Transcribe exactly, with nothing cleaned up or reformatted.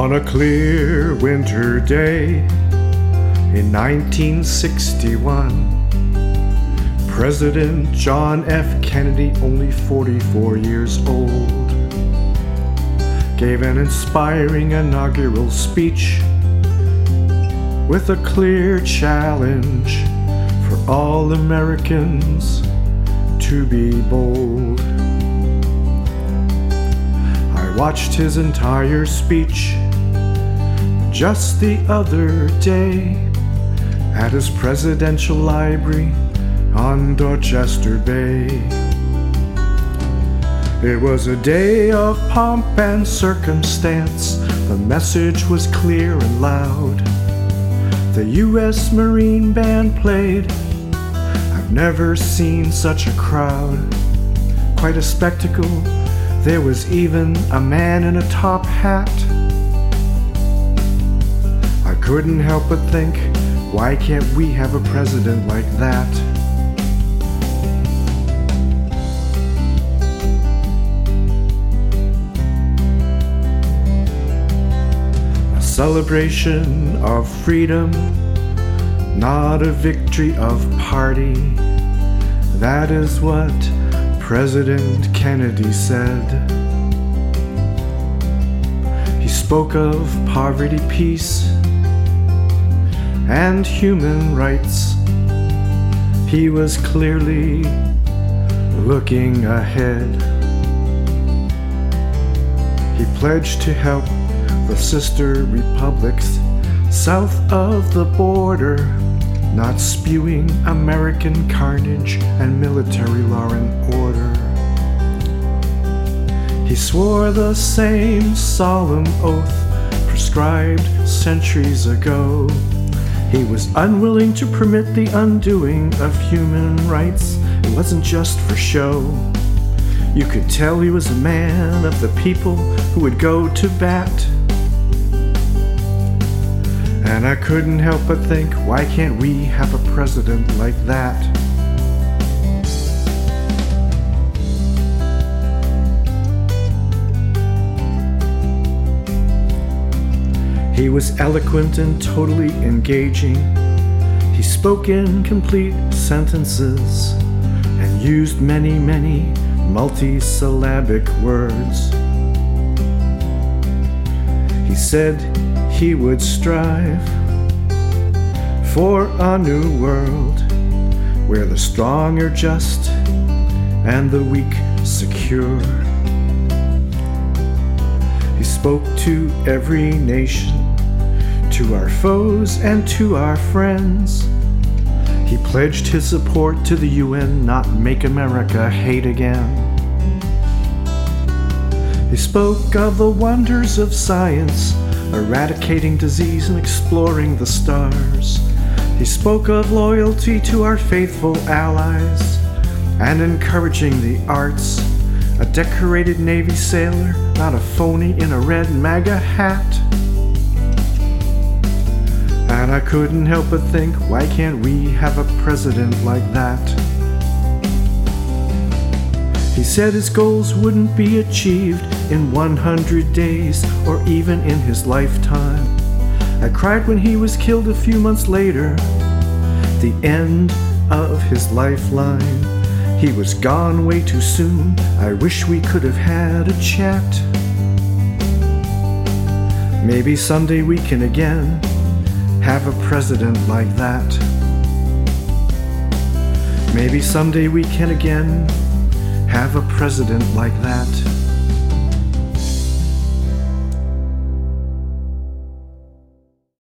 On a clear winter day in nineteen sixty-one, President John F. Kennedy, only forty-four years old, gave an inspiring inaugural speech with a clear challenge for all Americans to be bold. I watched his entire speech just the other day at his presidential library on Dorchester Bay. It was a day of pomp and circumstance. The message was clear and loud. The U S Marine Band played. I've never seen such a crowd. Quite a spectacle. There was even a man in a top hat. I couldn't help but think, why can't we have a president like that? A celebration of freedom, not a victory of party. That is what President Kennedy said. He spoke of poverty, peace, and human rights. He was clearly looking ahead. He pledged to help the sister republics south of the border, not spewing American carnage and military law and order. He swore the same solemn oath prescribed centuries ago. He was unwilling to permit the undoing of human rights. It wasn't just for show. You could tell he was a man of the people who would go to bat. And I couldn't help but think, why can't we have a president like that? He was eloquent and totally engaging. He spoke in complete sentences and used many, many multisyllabic words. He said he would strive for a new world where the strong are just and the weak secure. He spoke to every nation, to our foes and to our friends. He pledged his support to the U N, not make America hate again. He spoke of the wonders of science, eradicating disease and exploring the stars. He spoke of loyalty to our faithful allies and encouraging the arts. A decorated Navy sailor, not a phony in a red MAGA hat. And I couldn't help but think, why can't we have a president like that? He said his goals wouldn't be achieved in one hundred days or even in his lifetime. I cried when he was killed a few months later, the end of his lifeline. He was gone way too soon. I wish we could have had a chat. Maybe someday we can again have a president like that. Maybe someday we can again have a president like that.